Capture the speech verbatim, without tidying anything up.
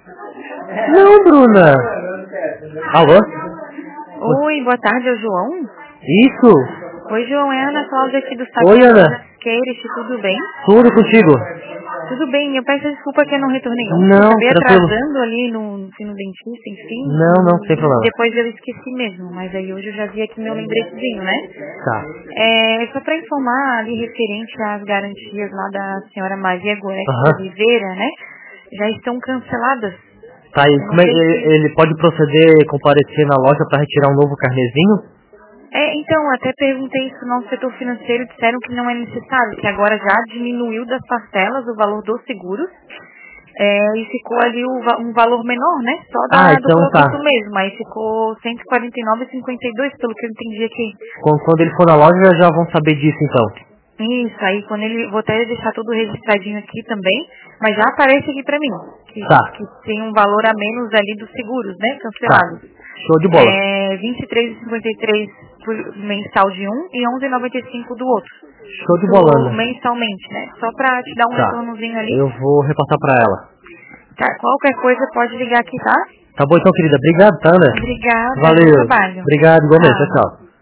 Não, Bruna. Alô? Oi, boa tarde, é o João? Isso? Oi, João, é a Ana Cláudia aqui do Oi, Ana. Queires, tudo bem? Tudo contigo? Tudo bem, eu peço desculpa que eu não retornei ontem, Não, eu acabei tranquilo. atrasando ali no, no no dentista, enfim. Não, não, sem problema. Depois eu esqueci mesmo, mas aí hoje eu já vi aqui meu lembretezinho, né? Tá. É, só para informar ali referente às garantias lá da senhora Maria Goretti Aham. Oliveira, né? Já estão canceladas. Tá, e Eu não como é, sei se... ele, ele pode proceder, comparecer na loja pra retirar um novo carnezinho? É, então, até perguntei isso no setor financeiro, disseram que não é necessário, que agora já diminuiu das parcelas o valor do seguro, é, e ficou ali o va- um valor menor, né, só Ah, da, do então produto tá. mesmo, aí ficou cento e quarenta e nove reais e cinquenta e dois centavos, pelo que eu entendi aqui. Quando, quando ele for na loja já vão saber disso então. Isso, aí quando ele, vou até deixar tudo registradinho aqui também, mas já aparece aqui pra mim, que, Tá, que tem um valor a menos ali dos seguros, né, tá. cancelados. Show de bola. É vinte e três reais e cinquenta e três por mensal de um e onze reais e noventa e cinco do outro. Show de bola, Isso Ana. mensalmente, né? Só pra te dar um Tá. retornozinho ali. Eu vou repassar pra ela. Tá, qualquer coisa pode ligar aqui, tá? Tá bom então, querida. Obrigado, tá, Ana? Obrigada, bom Valeu. trabalho. Obrigado, igualmente. Tchau, Tchau. tchau.